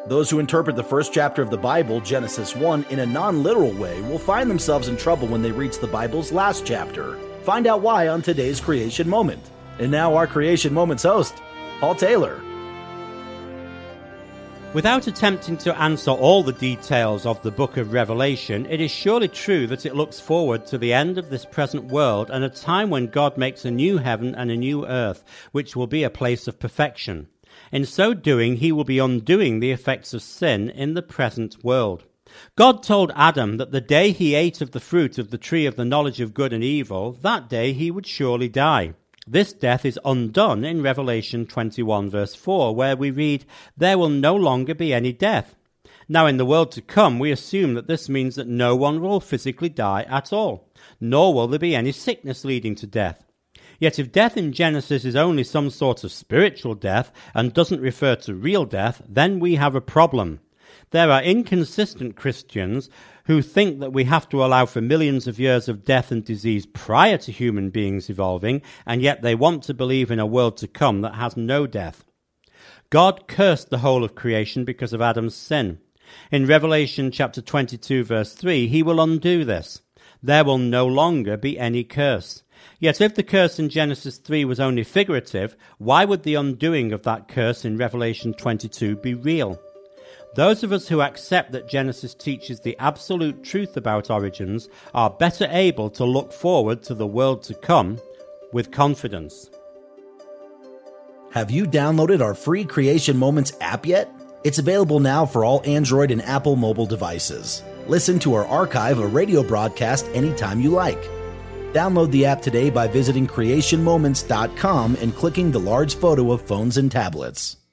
Those who interpret the first chapter of the Bible, Genesis 1, in a non-literal way will find themselves in trouble when they reach the Bible's last chapter. Find out why on today's Creation Moment. And now our Creation Moments host, Paul Taylor. Without attempting to answer all the details of the book of Revelation, it is surely true that it looks forward to the end of this present world and a time when God makes a new heaven and a new earth, which will be a place of perfection. In so doing, he will be undoing the effects of sin in the present world. God told Adam that the day he ate of the fruit of the tree of the knowledge of good and evil, that day he would surely die. This death is undone in Revelation 21 verse 4, where we read, "There will no longer be any death." Now in the world to come, we assume that this means that no one will physically die at all, nor will there be any sickness leading to death. Yet if death in Genesis is only some sort of spiritual death and doesn't refer to real death, then we have a problem. There are inconsistent Christians who think that we have to allow for millions of years of death and disease prior to human beings evolving, and yet they want to believe in a world to come that has no death. God cursed the whole of creation because of Adam's sin. In Revelation chapter 22 verse 3, he will undo this. There will no longer be any curse. Yet if the curse in Genesis 3 was only figurative, why would the undoing of that curse in Revelation 22 be real? Those of us who accept that Genesis teaches the absolute truth about origins are better able to look forward to the world to come with confidence. Have you downloaded our free Creation Moments app yet? It's available now for all Android and Apple mobile devices. Listen to our archive of radio broadcast anytime you like. Download the app today by visiting creationmoments.com and clicking the large photo of phones and tablets.